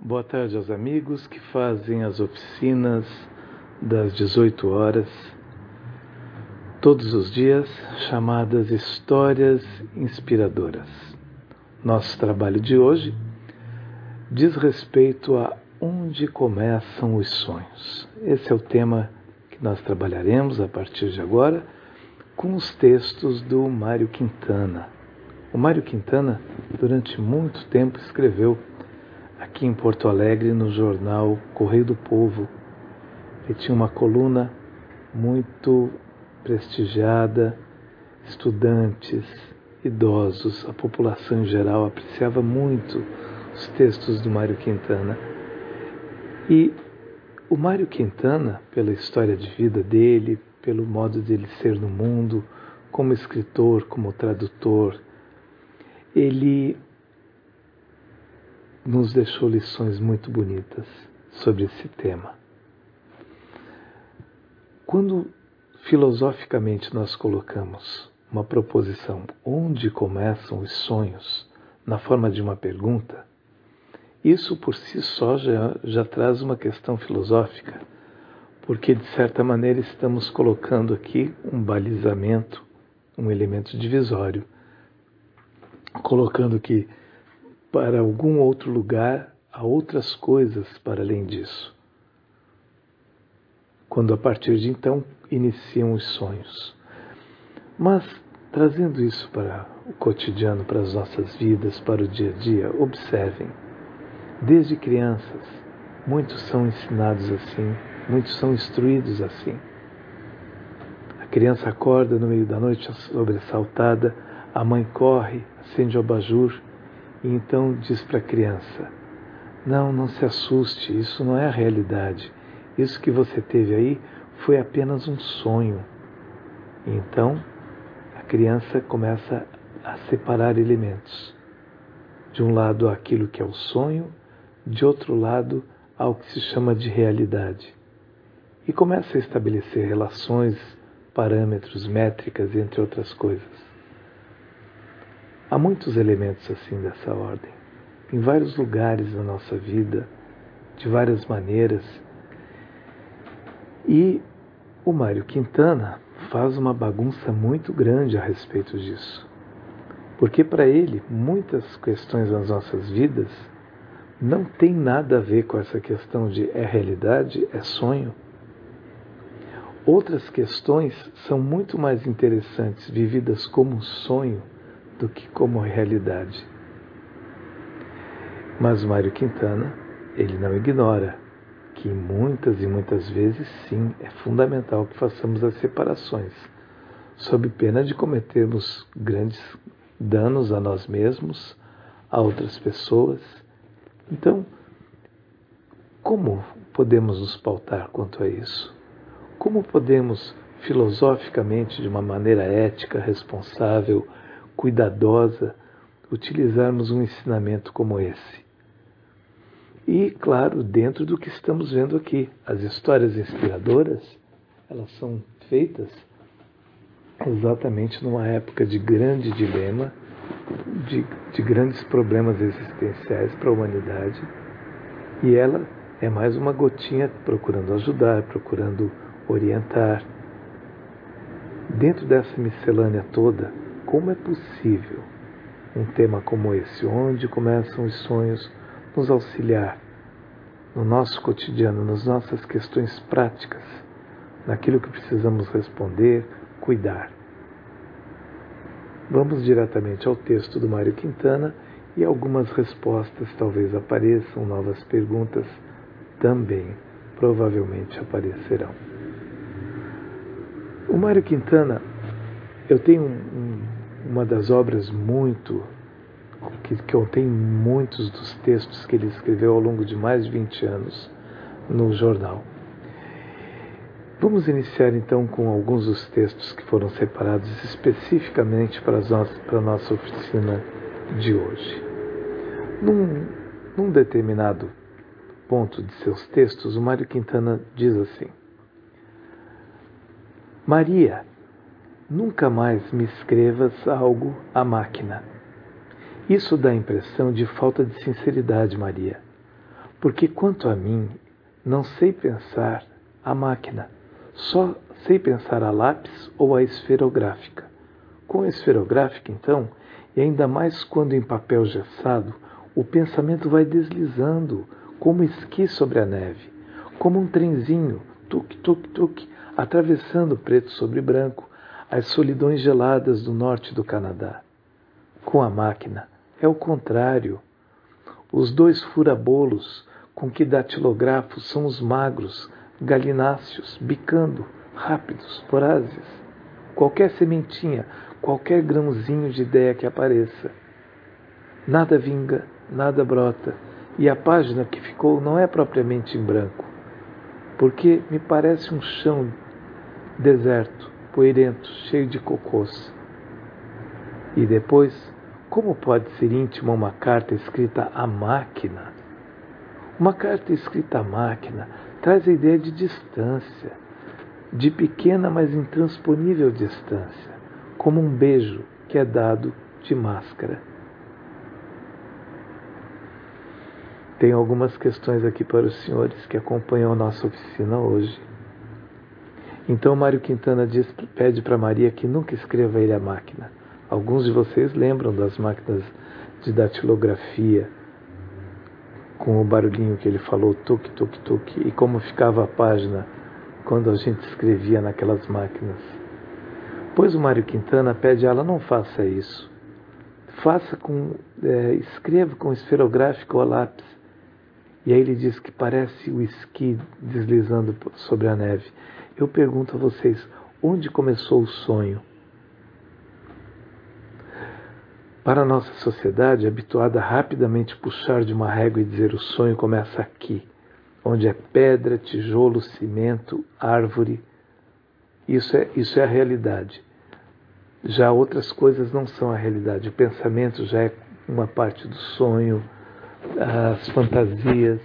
Boa tarde aos amigos que fazem as oficinas das 18 horas, todos os dias, chamadas Histórias Inspiradoras. Nosso trabalho de hoje diz respeito a onde começam os sonhos. Esse é o tema que nós trabalharemos a partir de agora com os textos do Mário Quintana. O Mário Quintana, durante muito tempo, escreveu aqui em Porto Alegre, no jornal Correio do Povo. Ele tinha uma coluna muito prestigiada, estudantes, idosos, a população em geral apreciava muito os textos do Mário Quintana. E o Mário Quintana, pela história de vida dele, pelo modo dele ser no mundo, como escritor, como tradutor, ele nos deixou lições muito bonitas sobre esse tema. Quando filosoficamente nós colocamos uma proposição, onde começam os sonhos, na forma de uma pergunta, isso por si só já traz uma questão filosófica, porque de certa maneira estamos colocando aqui um balizamento, um elemento divisório, colocando que para algum outro lugar há outras coisas para além disso. Quando a partir de então iniciam os sonhos. Mas trazendo isso para o cotidiano, para as nossas vidas, para o dia a dia, observem. Desde crianças, muitos são ensinados assim, muitos são instruídos assim. A criança acorda no meio da noite sobressaltada, a mãe corre, acende o abajur e então diz para a criança: não se assuste, isso não é a realidade. Isso que você teve aí foi apenas um sonho. E então a criança começa a separar elementos. De um lado aquilo que é o sonho, de outro lado ao que se chama de realidade. E começa a estabelecer relações, parâmetros, métricas, entre outras coisas. Há muitos elementos assim dessa ordem, em vários lugares da nossa vida, de várias maneiras. E o Mário Quintana faz uma bagunça muito grande a respeito disso. Porque para ele, muitas questões das nossas vidas não tem nada a ver com essa questão de é realidade, é sonho. Outras questões são muito mais interessantes vividas como sonho do que como realidade. Mas o Mário Quintana, ele não ignora que muitas e muitas vezes, sim, é fundamental que façamos as separações, sob pena de cometermos grandes danos a nós mesmos, a outras pessoas. Então, como podemos nos pautar quanto a isso? Como podemos, filosoficamente, de uma maneira ética, responsável, cuidadosa, utilizarmos um ensinamento como esse? E, claro, dentro do que estamos vendo aqui, as histórias inspiradoras, elas são feitas exatamente numa época de grande dilema, de grandes problemas existenciais para a humanidade, e ela é mais uma gotinha procurando ajudar, procurando orientar. Dentro dessa miscelânea toda, como é possível um tema como esse, onde começam os sonhos, nos auxiliar no nosso cotidiano, nas nossas questões práticas, naquilo que precisamos responder, cuidar? Vamos diretamente ao texto do Mário Quintana e algumas respostas talvez apareçam, novas perguntas também provavelmente aparecerão. O Mário Quintana, eu tenho uma das obras que contém muitos dos textos que ele escreveu ao longo de mais de 20 anos no jornal. Vamos iniciar então com alguns dos textos que foram separados especificamente para a nossa oficina de hoje. Num determinado ponto de seus textos, o Mário Quintana diz assim: Maria, nunca mais me escrevas algo à máquina. Isso dá a impressão de falta de sinceridade, Maria. Porque quanto a mim, não sei pensar a máquina, só sei pensar a lápis ou a esferográfica. Com a esferográfica, então, e ainda mais quando em papel gessado, o pensamento vai deslizando como esqui sobre a neve, como um trenzinho, tuc, tuc, tuc, atravessando preto sobre branco as solidões geladas do norte do Canadá. Com a máquina, é o contrário. Os dois furabolos com que datilografo são os magros, galináceos, bicando, rápidos, vorazes. Qualquer sementinha, qualquer grãozinho de ideia que apareça. Nada vinga, nada brota, e a página que ficou não é propriamente em branco, porque me parece um chão deserto, poeirento, cheio de cocôs. E depois, como pode ser íntima uma carta escrita à máquina? Uma carta escrita à máquina traz a ideia de distância, de pequena, mas intransponível distância, como um beijo que é dado de máscara. Tenho algumas questões aqui para os senhores que acompanham a nossa oficina hoje. Então Mário Quintana pede para Maria que nunca escreva ele à máquina. Alguns de vocês lembram das máquinas de datilografia, com o barulhinho que ele falou, tuc, tuc, tuc, e como ficava a página quando a gente escrevia naquelas máquinas. Pois o Mário Quintana pede a ela, não faça isso. Escreva com esferográfico ou lápis. E aí ele diz que parece o esqui deslizando sobre a neve. Eu pergunto a vocês, onde começou o sonho? Para a nossa sociedade, habituada a rapidamente puxar de uma régua e dizer o sonho começa aqui, onde é pedra, tijolo, cimento, árvore. Isso é a realidade. Já outras coisas não são a realidade. O pensamento já é uma parte do sonho, as fantasias,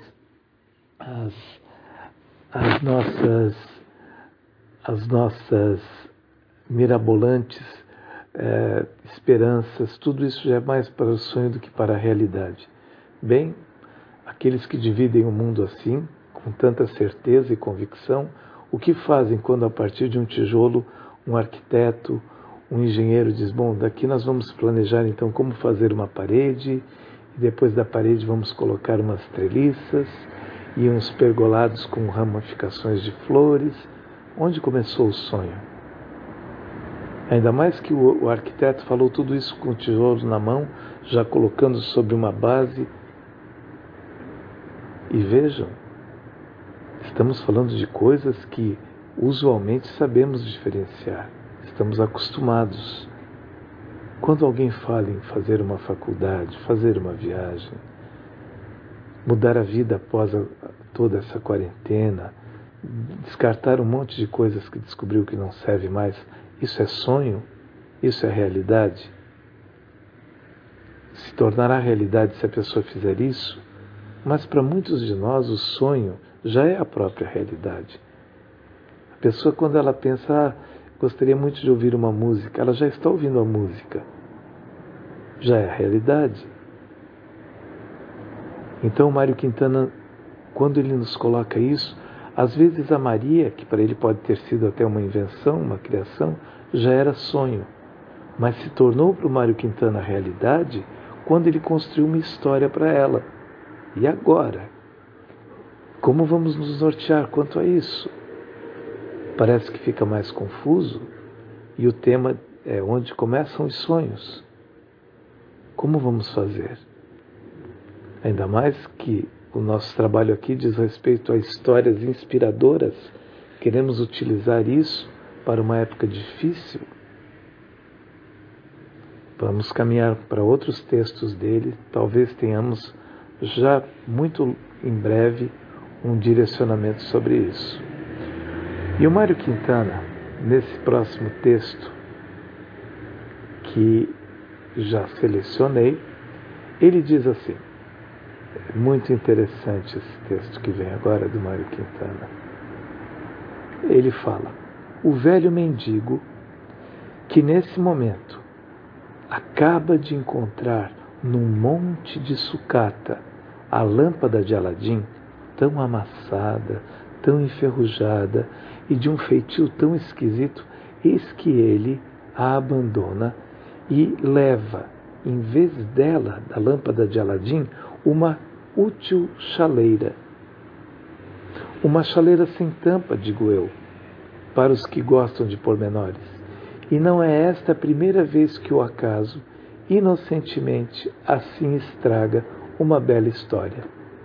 as nossas mirabolantes esperanças, tudo isso já é mais para o sonho do que para a realidade. Bem, aqueles que dividem o mundo assim, com tanta certeza e convicção, o que fazem quando a partir de um tijolo, um arquiteto, um engenheiro diz, bom, daqui nós vamos planejar então como fazer uma parede, e depois da parede vamos colocar umas treliças e uns pergolados com ramificações de flores. Onde começou o sonho? Ainda mais que o arquiteto falou tudo isso com o tijolo na mão, já colocando sobre uma base. E vejam, estamos falando de coisas que usualmente sabemos diferenciar, estamos acostumados. Quando alguém fala em fazer uma faculdade, fazer uma viagem, mudar a vida após toda essa quarentena, descartar um monte de coisas que descobriu que não serve mais, isso é sonho? Isso é realidade? Se tornará realidade se a pessoa fizer isso? Mas para muitos de nós o sonho já é a própria realidade. A pessoa, quando ela pensa, gostaria muito de ouvir uma música, ela já está ouvindo a música. Já é a realidade. Então o Mário Quintana, quando ele nos coloca isso, às vezes a Maria, que para ele pode ter sido até uma invenção, uma criação, já era sonho. Mas se tornou para o Mário Quintana realidade quando ele construiu uma história para ela. E agora? Como vamos nos nortear quanto a isso? Parece que fica mais confuso e o tema é onde começam os sonhos. Como vamos fazer? Ainda mais que o nosso trabalho aqui diz respeito a histórias inspiradoras. Queremos utilizar isso para uma época difícil. Vamos caminhar para outros textos dele. Talvez tenhamos já muito em breve um direcionamento sobre isso. E o Mário Quintana, nesse próximo texto que já selecionei, ele diz assim, é muito interessante esse texto que vem agora do Mário Quintana. Ele fala, o velho mendigo que nesse momento acaba de encontrar num monte de sucata a lâmpada de Aladim, tão amassada, tão enferrujada e de um feitio tão esquisito, eis que ele a abandona e leva, em vez dela, da lâmpada de Aladim, uma útil chaleira. Uma chaleira sem tampa, digo eu, para os que gostam de pormenores. E não é esta a primeira vez que o acaso, inocentemente, assim estraga uma bela história.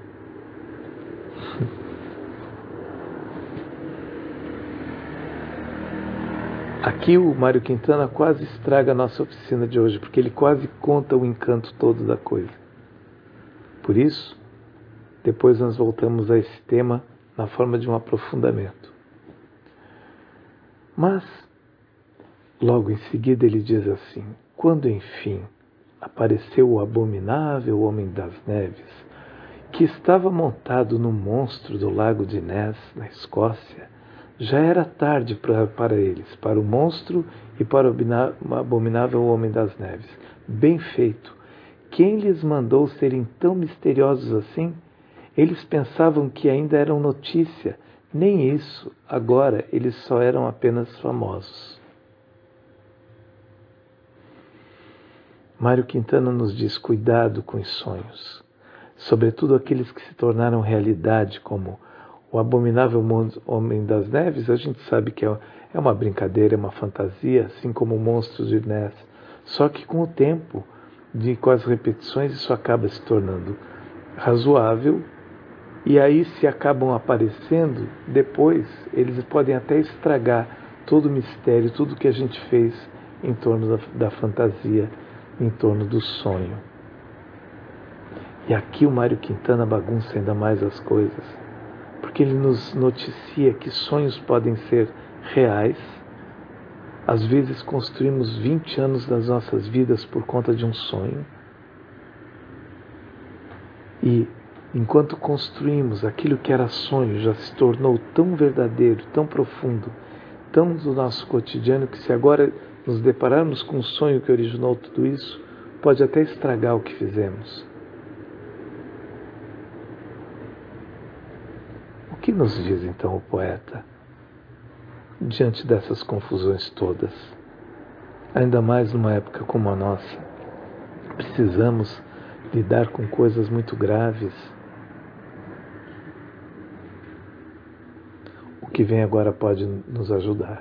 Aqui o Mário Quintana quase estraga a nossa oficina de hoje, porque ele quase conta o encanto todo da coisa. Por isso, depois nós voltamos a esse tema na forma de um aprofundamento. Mas, logo em seguida ele diz assim: quando enfim apareceu o abominável homem das neves, que estava montado no monstro do lago de Ness, na Escócia, já era tarde para eles, para o monstro e para o abominável homem das neves. Bem feito! Quem lhes mandou serem tão misteriosos assim? Eles pensavam que ainda eram notícia. Nem isso. Agora eles só eram apenas famosos. Mário Quintana nos diz: cuidado com os sonhos, sobretudo aqueles que se tornaram realidade, como o abominável homem das neves. A gente sabe que é uma brincadeira, é uma fantasia, assim como o monstro de Ness. Só que com o tempo, com as repetições, isso acaba se tornando razoável, e aí se acabam aparecendo depois, eles podem até estragar todo o mistério, tudo que a gente fez em torno da fantasia, em torno do sonho. E aqui o Mário Quintana bagunça ainda mais as coisas, porque ele nos noticia que sonhos podem ser reais. Às vezes construímos 20 anos das nossas vidas por conta de um sonho. E enquanto construímos, aquilo que era sonho já se tornou tão verdadeiro, tão profundo, tão do nosso cotidiano, que se agora nos depararmos com um sonho que originou tudo isso, pode até estragar o que fizemos. O que nos diz então o poeta diante dessas confusões todas? Ainda mais numa época como a nossa, precisamos lidar com coisas muito graves. O que vem agora pode nos ajudar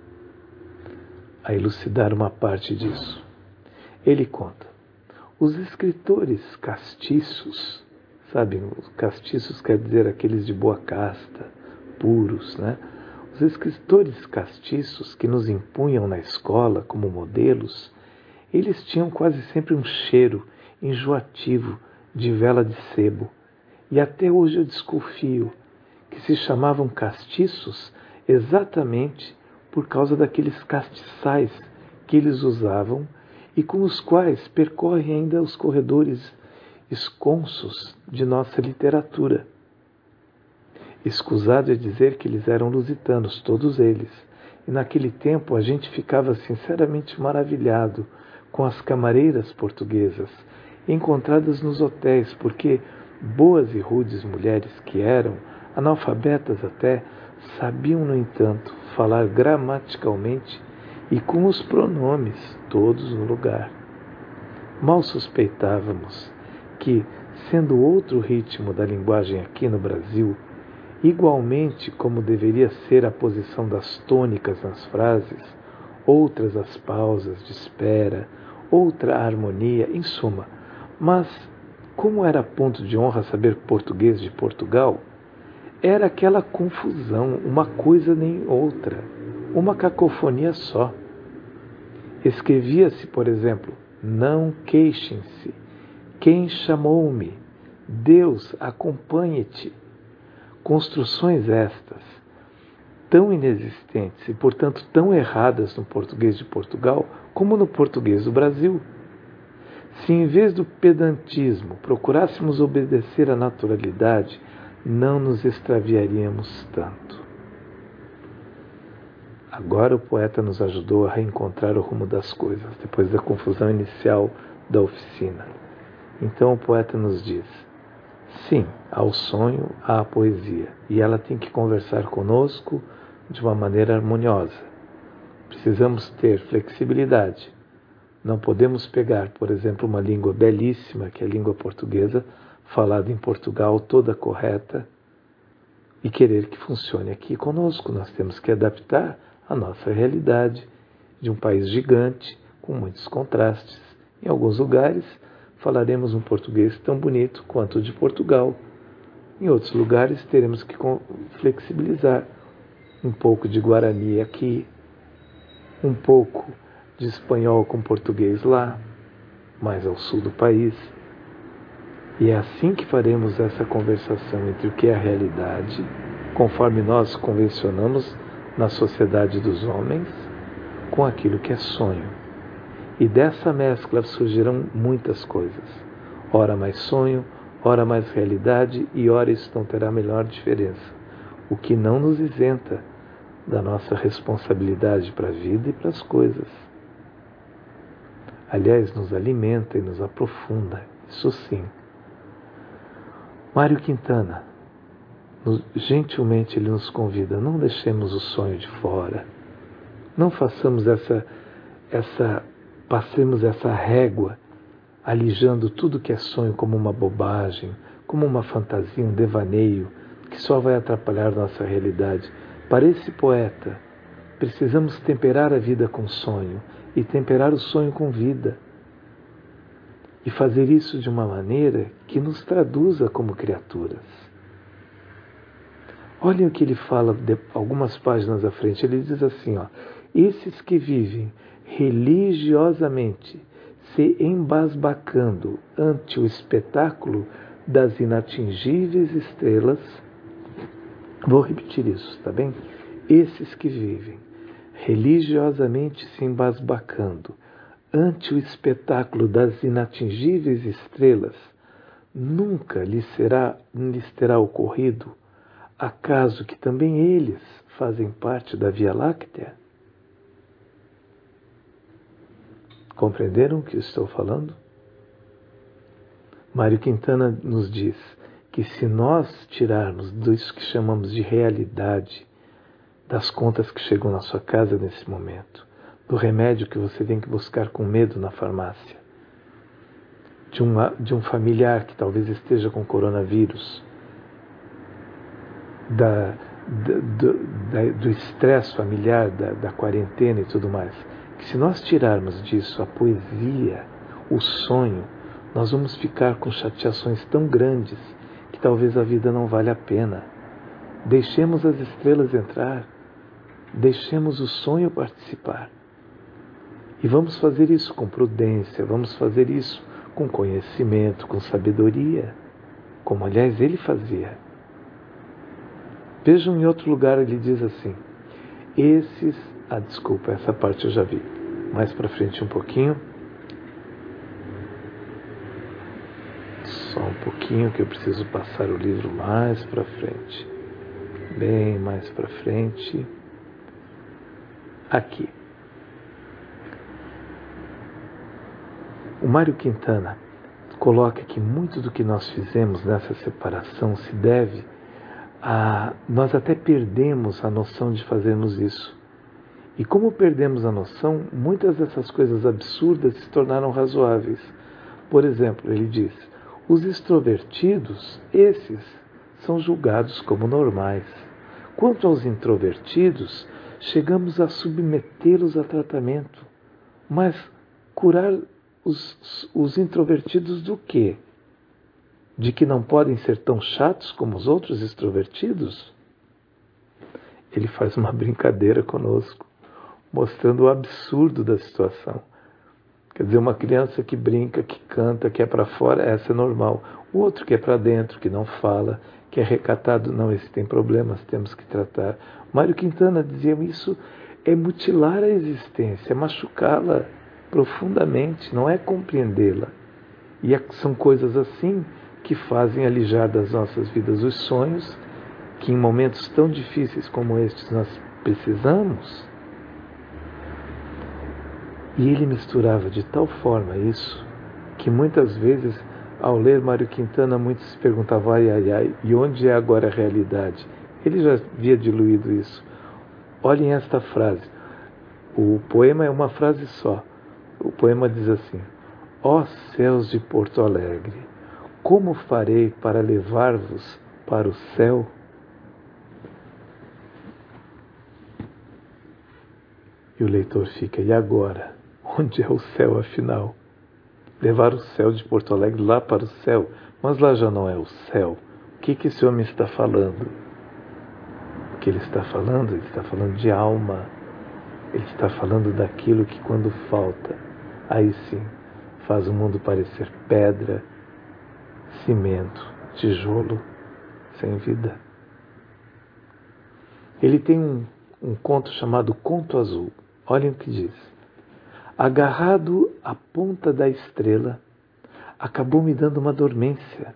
a elucidar uma parte disso. Ele conta: os escritores castiços, sabem, castiços quer dizer aqueles de boa casta, puros, né? Os escritores castiços que nos impunham na escola como modelos, eles tinham quase sempre um cheiro enjoativo de vela de sebo. E até hoje eu desconfio que se chamavam castiços exatamente por causa daqueles castiçais que eles usavam e com os quais percorrem ainda os corredores esconsos de nossa literatura. Escusado é dizer que eles eram lusitanos, todos eles. E naquele tempo a gente ficava sinceramente maravilhado com as camareiras portuguesas encontradas nos hotéis, porque boas e rudes mulheres que eram, analfabetas até, sabiam, no entanto, falar gramaticalmente e com os pronomes todos no lugar. Mal suspeitávamos que, sendo outro ritmo da linguagem aqui no Brasil, igualmente como deveria ser a posição das tônicas nas frases, outras as pausas de espera, outra a harmonia, em suma. Mas, como era ponto de honra saber português de Portugal, era aquela confusão, uma coisa nem outra, uma cacofonia só. Escrevia-se, por exemplo, não queixem-se, quem chamou-me, Deus acompanhe-te. Construções estas, tão inexistentes e, portanto, tão erradas no português de Portugal como no português do Brasil. Se em vez do pedantismo procurássemos obedecer à naturalidade, não nos extraviaríamos tanto. Agora o poeta nos ajudou a reencontrar o rumo das coisas, depois da confusão inicial da oficina. Então o poeta nos diz: Sim, ao sonho, há a poesia. E ela tem que conversar conosco de uma maneira harmoniosa. Precisamos ter flexibilidade. Não podemos pegar, por exemplo, uma língua belíssima, que é a língua portuguesa, falada em Portugal, toda correta, e querer que funcione aqui conosco. Nós temos que adaptar a nossa realidade de um país gigante, com muitos contrastes. Em alguns lugares, falaremos um português tão bonito quanto o de Portugal. Em outros lugares, teremos que flexibilizar um pouco de Guarani aqui, um pouco de espanhol com português lá, mais ao sul do país. E é assim que faremos essa conversação entre o que é a realidade, conforme nós convencionamos na sociedade dos homens, com aquilo que é sonho. E dessa mescla surgirão muitas coisas. Ora mais sonho, ora mais realidade, e ora isso não terá a menor diferença. O que não nos isenta da nossa responsabilidade para a vida e para as coisas. Aliás, nos alimenta e nos aprofunda, isso sim. Mário Quintana, gentilmente ele nos convida, não deixemos o sonho de fora. Não façamos passemos essa régua, alijando tudo que é sonho como uma bobagem, como uma fantasia, um devaneio, que só vai atrapalhar nossa realidade. Para esse poeta, precisamos temperar a vida com sonho e temperar o sonho com vida. E fazer isso de uma maneira que nos traduza como criaturas. Olhem o que ele fala algumas páginas à frente. Ele diz assim, esses que vivem religiosamente se embasbacando ante o espetáculo das inatingíveis estrelas. Vou repetir isso, tá bem? Esses que vivem religiosamente se embasbacando ante o espetáculo das inatingíveis estrelas, nunca lhes terá ocorrido, acaso que também eles fazem parte da Via Láctea? Compreenderam o que estou falando? Mário Quintana nos diz que se nós tirarmos disso que chamamos de realidade, das contas que chegam na sua casa nesse momento, do remédio que você tem que buscar com medo na farmácia, de um familiar que talvez esteja com coronavírus, do estresse familiar, da quarentena e tudo mais, que se nós tirarmos disso a poesia, o sonho, nós vamos ficar com chateações tão grandes que talvez a vida não valha a pena. Deixemos as estrelas entrar, deixemos o sonho participar. E vamos fazer isso com prudência, vamos fazer isso com conhecimento, com sabedoria, como aliás ele fazia. Vejam, em outro lugar ele diz assim, desculpa, essa parte eu já vi, mais para frente um pouquinho, só um pouquinho que eu preciso passar o livro mais para frente, bem mais para frente, aqui. O Mário Quintana coloca que muito do que nós fizemos nessa separação se deve a... Nós até perdemos a noção de fazermos isso. E como perdemos a noção, muitas dessas coisas absurdas se tornaram razoáveis. Por exemplo, ele diz, os extrovertidos, esses são julgados como normais. Quanto aos introvertidos, chegamos a submetê-los a tratamento. Mas curar os introvertidos do quê? De que não podem ser tão chatos como os outros extrovertidos? Ele faz uma brincadeira conosco, mostrando o absurdo da situação. Quer dizer, uma criança que brinca, que canta, que é para fora, essa é normal. O outro que é para dentro, que não fala, que é recatado, não, esse tem problemas, temos que tratar. Mário Quintana dizia, isso é mutilar a existência, é machucá-la profundamente, não é compreendê-la. E são coisas assim que fazem alijar das nossas vidas os sonhos, que em momentos tão difíceis como estes nós precisamos. E ele misturava de tal forma isso, que muitas vezes Ao ler Mário Quintana, muitos se perguntavam, ai, ai, ai, e onde é agora a realidade? Ele já havia diluído isso. Olhem esta frase. O poema é uma frase só. O poema diz assim: ó céus de Porto Alegre, como farei para levar-vos para o céu? E o leitor fica, e agora? Onde é o céu, afinal? Levar o céu de Porto Alegre lá para o céu, mas lá já não é o céu. O que esse homem está falando? O que ele está falando? Ele está falando de alma. Ele está falando daquilo que, quando falta, aí sim, faz o mundo parecer pedra, cimento, tijolo, sem vida. Ele tem um conto chamado Conto Azul. Olhem o que diz. Agarrado à ponta da estrela, acabou me dando uma dormência.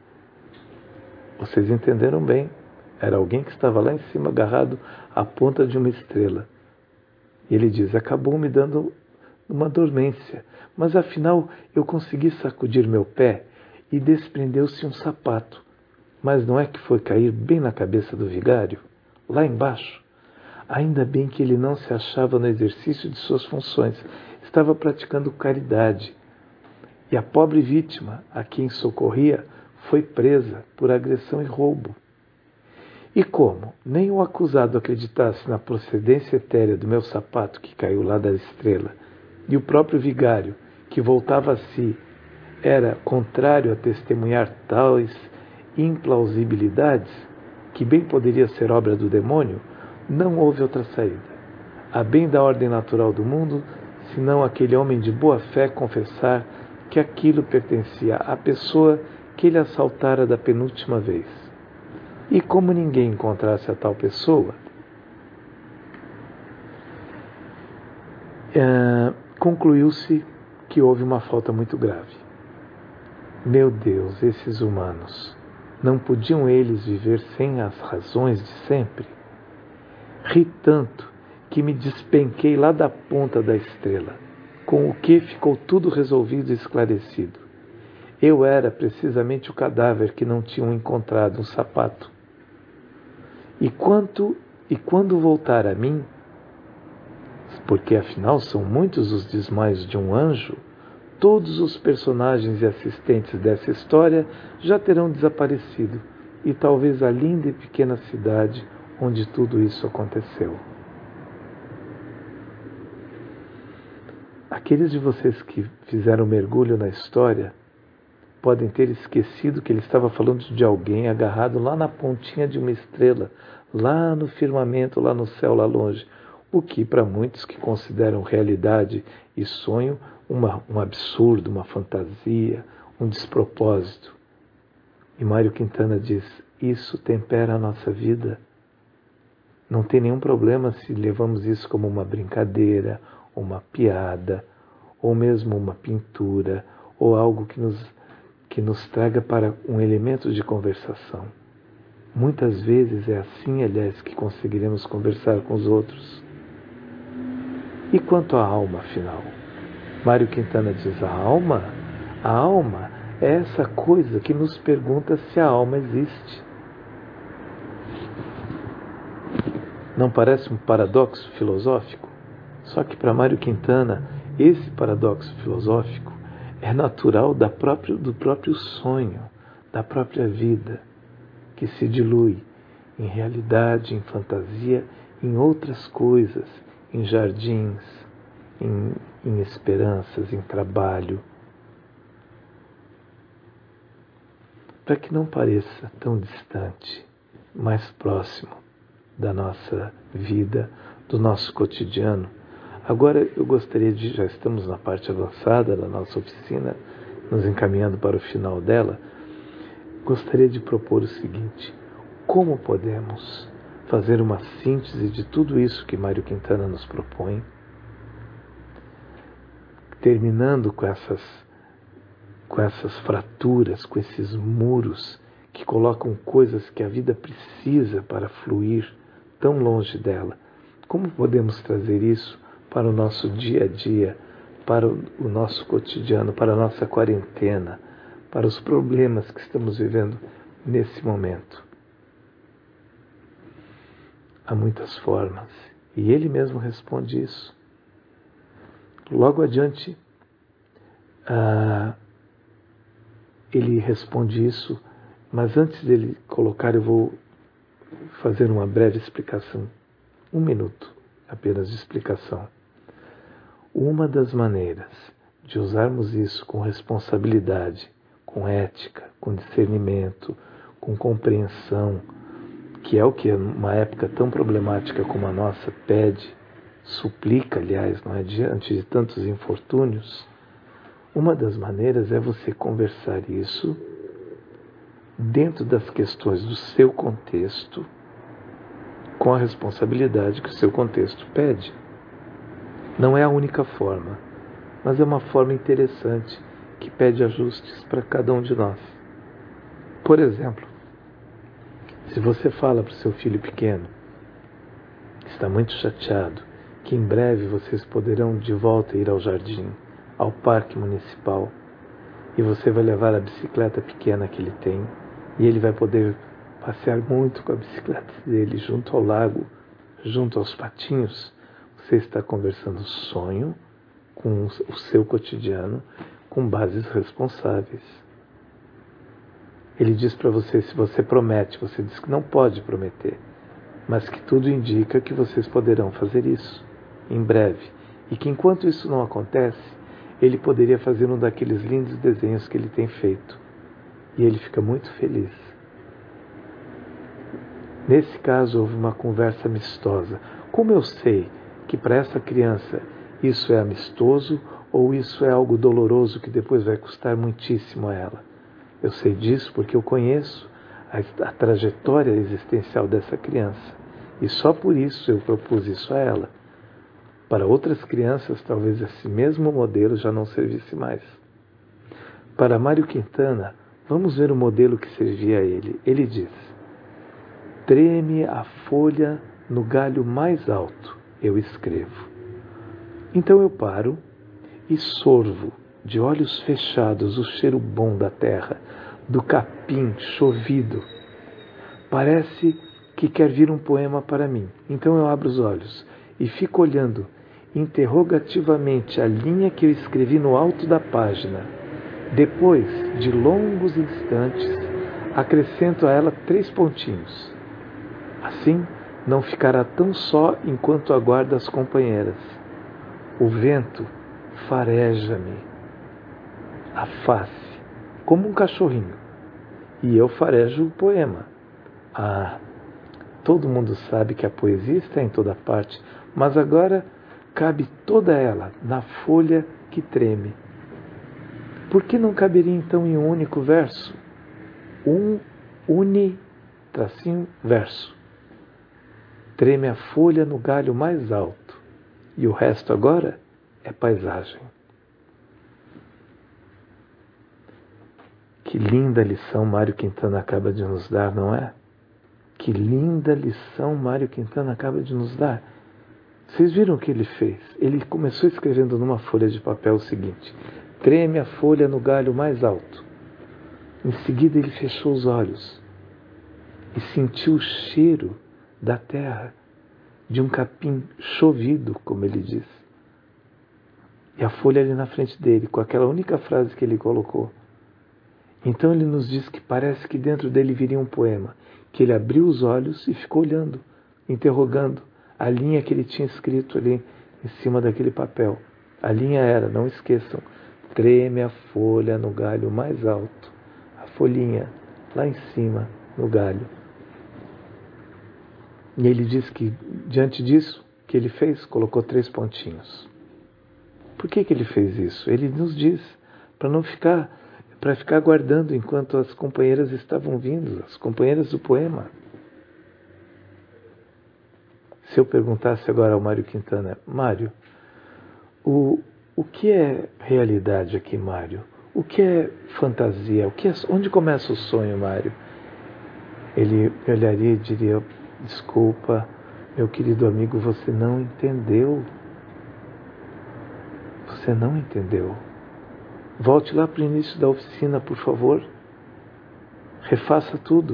Vocês entenderam bem. Era alguém que estava lá em cima, agarrado à ponta de uma estrela. E ele diz, acabou me dando uma dormência. Mas afinal eu consegui sacudir meu pé e desprendeu-se um sapato. Mas não é que foi cair bem na cabeça do vigário? Lá embaixo? Ainda bem que ele não se achava no exercício de suas funções. Estava praticando caridade. E a pobre vítima, a quem socorria, foi presa por agressão e roubo. E como nem o acusado acreditasse na procedência etérea do meu sapato que caiu lá da estrela, e o próprio vigário, que voltava a si, era contrário a testemunhar tais implausibilidades, que bem poderia ser obra do demônio, não houve outra saída. A bem da ordem natural do mundo, senão aquele homem de boa fé confessar que aquilo pertencia à pessoa que ele assaltara da penúltima vez. E como ninguém encontrasse a tal pessoa, concluiu-se que houve uma falta muito grave. Meu Deus, esses humanos, não podiam eles viver sem as razões de sempre? Ri tanto que me despenquei lá da ponta da estrela, com o que ficou tudo resolvido e esclarecido. Eu era precisamente o cadáver que não tinham encontrado um sapato. E quando voltar a mim, porque afinal são muitos os desmaios de um anjo, todos os personagens e assistentes dessa história já terão desaparecido, e talvez a linda e pequena cidade onde tudo isso aconteceu. Aqueles de vocês que fizeram mergulho na história podem ter esquecido que ele estava falando de alguém agarrado lá na pontinha de uma estrela, lá no firmamento, lá no céu, lá longe. O que, para muitos que consideram realidade e sonho, um absurdo, uma fantasia, um despropósito. E Mário Quintana diz, isso tempera a nossa vida. Não tem nenhum problema se levamos isso como uma brincadeira, uma piada, ou mesmo uma pintura, ou algo que nos traga para um elemento de conversação. Muitas vezes é assim, aliás, que conseguiremos conversar com os outros. E quanto à alma, afinal? Mário Quintana diz, a alma é essa coisa que nos pergunta se a alma existe. Não parece um paradoxo filosófico? Só que para Mário Quintana, esse paradoxo filosófico é natural do próprio sonho, da própria vida, que se dilui em realidade, em fantasia, em outras coisas, em jardins, em esperanças, em trabalho. Para que não pareça tão distante, mais próximo da nossa vida, do nosso cotidiano. Agora eu gostaria já estamos na parte avançada da nossa oficina, nos encaminhando para o final dela, gostaria de propor o seguinte: como podemos fazer uma síntese de tudo isso que Mário Quintana nos propõe, terminando com essas fraturas, com esses muros que colocam coisas que a vida precisa para fluir tão longe dela. Como podemos trazer isso para o nosso dia a dia, para o nosso cotidiano, para a nossa quarentena, para os problemas que estamos vivendo nesse momento. Há muitas formas, e ele mesmo responde isso. Logo adiante, ele responde isso, mas antes dele colocar, eu vou fazer uma breve explicação. 1 minuto apenas de explicação. Uma das maneiras de usarmos isso com responsabilidade, com ética, com discernimento, com compreensão, que é o que uma época tão problemática como a nossa pede, suplica, aliás, não é, diante de tantos infortúnios, uma das maneiras é você conversar isso dentro das questões do seu contexto, com a responsabilidade que o seu contexto pede. Não é a única forma, mas é uma forma interessante que pede ajustes para cada um de nós. Por exemplo, se você fala para o seu filho pequeno, que está muito chateado, que em breve vocês poderão de volta ir ao jardim, ao parque municipal, e você vai levar a bicicleta pequena que ele tem, e ele vai poder passear muito com a bicicleta dele junto ao lago, junto aos patinhos. Você está conversando sonho com o seu cotidiano, com bases responsáveis. Ele diz para você, se você promete, você diz que não pode prometer, mas que tudo indica que vocês poderão fazer isso em breve. E que enquanto isso não acontece, ele poderia fazer um daqueles lindos desenhos que ele tem feito. E ele fica muito feliz. Nesse caso, houve uma conversa amistosa. Como eu sei que para essa criança isso é amistoso ou isso é algo doloroso que depois vai custar muitíssimo a ela? Eu sei disso porque eu conheço a trajetória existencial dessa criança. E só por isso eu propus isso a ela. Para outras crianças, talvez esse mesmo modelo já não servisse mais. Para Mário Quintana, vamos ver o modelo que servia a ele. Ele diz: treme a folha no galho mais alto, eu escrevo. Então eu paro e sorvo, de olhos fechados, o cheiro bom da terra, do capim chovido. Parece que quer vir um poema para mim. Então eu abro os olhos e fico olhando interrogativamente a linha que eu escrevi no alto da página. Depois de longos instantes, acrescento a ela 3 pontinhos. Assim, não ficará tão só enquanto aguarda as companheiras. O vento fareja-me a face, como um cachorrinho, e eu farejo o poema. Todo mundo sabe que a poesia está em toda parte, mas agora cabe toda ela na folha que treme. Por que não caberia então em um único verso? Verso. Treme a folha no galho mais alto, e o resto agora é paisagem. Que linda lição Mário Quintana acaba de nos dar, não é? Que linda lição Mário Quintana acaba de nos dar. Vocês viram o que ele fez? Ele começou escrevendo numa folha de papel o seguinte: treme a folha no galho mais alto. Em seguida ele fechou os olhos e sentiu o cheiro da terra, de um capim chovido, como ele diz. E a folha ali na frente dele, com aquela única frase que ele colocou. Então ele nos diz que parece que dentro dele viria um poema, que ele abriu os olhos e ficou olhando, interrogando a linha que ele tinha escrito ali em cima daquele papel. A linha era, não esqueçam, treme a folha no galho mais alto. A folhinha lá em cima, no galho. E ele diz que, diante disso, o que ele fez? Colocou 3 pontinhos. Por que ele fez isso? Ele nos diz, para ficar aguardando enquanto as companheiras estavam vindo, as companheiras do poema. Se eu perguntasse agora ao Mário Quintana: Mário, o que é realidade aqui, Mário? O que é fantasia? Onde começa o sonho, Mário? Ele me olharia e diria: desculpa, meu querido amigo, você não entendeu. Você não entendeu. Volte lá para o início da oficina, por favor. Refaça tudo.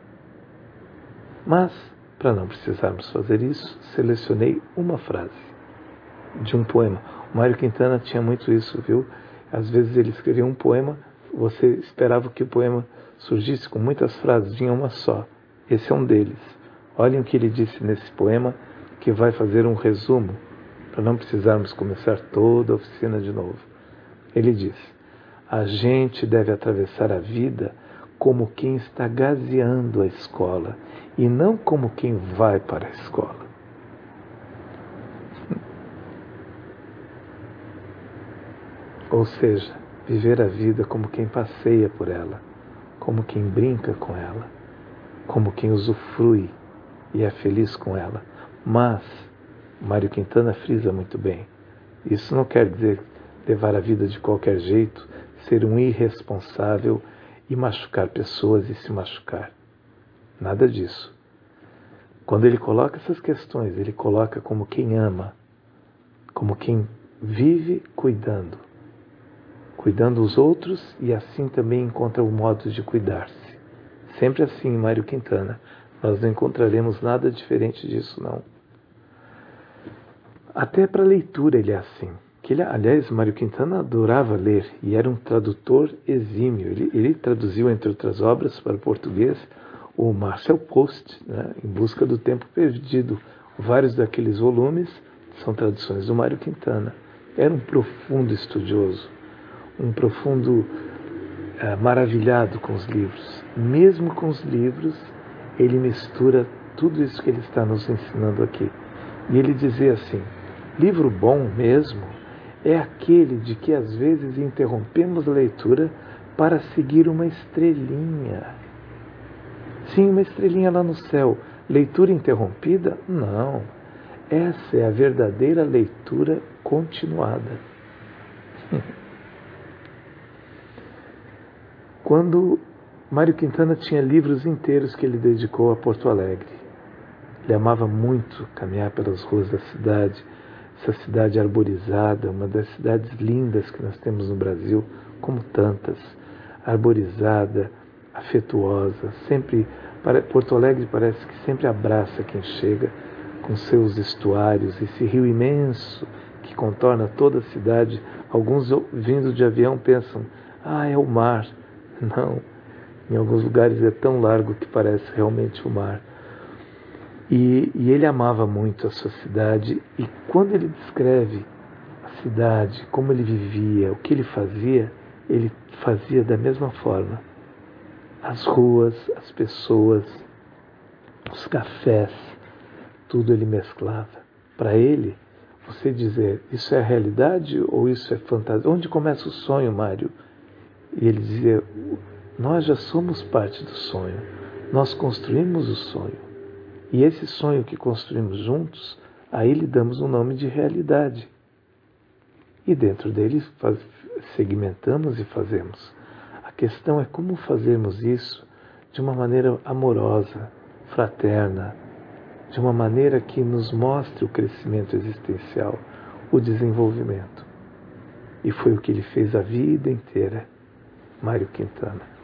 Mas, para não precisarmos fazer isso, selecionei uma frase de um poema. O Mário Quintana tinha muito isso, viu? Às vezes ele escrevia um poema, você esperava que o poema surgisse com muitas frases, vinha uma só. Esse é um deles. Olhem o que ele disse nesse poema, que vai fazer um resumo, para não precisarmos começar toda a oficina de novo. Ele diz: a gente deve atravessar a vida como quem está gazeando a escola e não como quem vai para a escola. Ou seja, viver a vida como quem passeia por ela, como quem brinca com ela, como quem usufrui e é feliz com ela. Mas, Mário Quintana frisa muito bem, isso não quer dizer levar a vida de qualquer jeito, ser um irresponsável e machucar pessoas e se machucar. Nada disso. Quando ele coloca essas questões, ele coloca como quem ama, como quem vive cuidando os outros e assim também encontra o modo de cuidar-se. Sempre assim, Mário Quintana. Nós não encontraremos nada diferente disso, não. Até para a leitura ele é assim. Aliás, Mário Quintana adorava ler e era um tradutor exímio. Ele traduziu, entre outras obras, para o português o Marcel Proust, né, Em Busca do Tempo Perdido. Vários daqueles volumes são traduções do Mário Quintana. Era um profundo estudioso, um profundo maravilhado com os livros. Mesmo com os livros, ele mistura tudo isso que ele está nos ensinando aqui. E ele dizia assim: livro bom mesmo é aquele de que às vezes interrompemos a leitura para seguir uma estrelinha. Sim, uma estrelinha lá no céu. Leitura interrompida? Não. Essa é a verdadeira leitura continuada. Quando Mário Quintana tinha livros inteiros que ele dedicou a Porto Alegre. Ele amava muito caminhar pelas ruas da cidade, essa cidade arborizada, uma das cidades lindas que nós temos no Brasil, como tantas, arborizada, afetuosa, sempre, Porto Alegre parece que sempre abraça quem chega com seus estuários, esse rio imenso que contorna toda a cidade. Alguns vindo de avião pensam, é o mar. Não, em alguns lugares é tão largo que parece realmente o mar. E ele amava muito a sua cidade, e quando ele descreve a cidade, como ele vivia, o que ele fazia da mesma forma. As ruas, as pessoas, os cafés, tudo ele mesclava. Para ele, você dizer, isso é a realidade ou isso é fantasia? Onde começa o sonho, Mário? E ele dizia, nós já somos parte do sonho, nós construímos o sonho. E esse sonho que construímos juntos, aí lhe damos um nome de realidade. E dentro dele segmentamos e fazemos. A questão é como fazermos isso de uma maneira amorosa, fraterna, de uma maneira que nos mostre o crescimento existencial, o desenvolvimento. E foi o que ele fez a vida inteira, Mário Quintana.